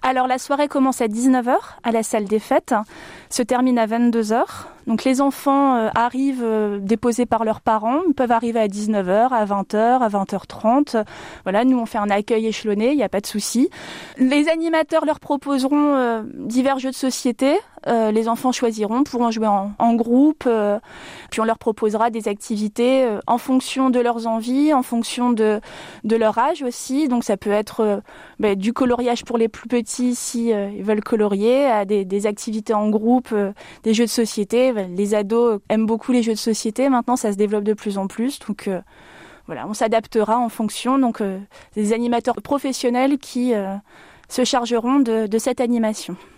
Alors la soirée commence à 19h à la salle des fêtes, se termine à 22h. Donc les enfants arrivent déposés par leurs parents, ils peuvent arriver à 19h, à 20h, à 20h30. Voilà, nous on fait un accueil échelonné, il n'y a pas de souci. Les animateurs leur proposeront divers jeux de société. Les enfants choisiront, pourront jouer en groupe, puis on leur proposera des activités en fonction de leurs envies, en fonction de leur âge aussi. Donc ça peut être du coloriage pour les plus petits si ils veulent colorier, à des activités en groupe, des jeux de société. Les ados aiment beaucoup les jeux de société, maintenant ça se développe de plus en plus, donc voilà, on s'adaptera en fonction. Donc des animateurs professionnels qui se chargeront de cette animation.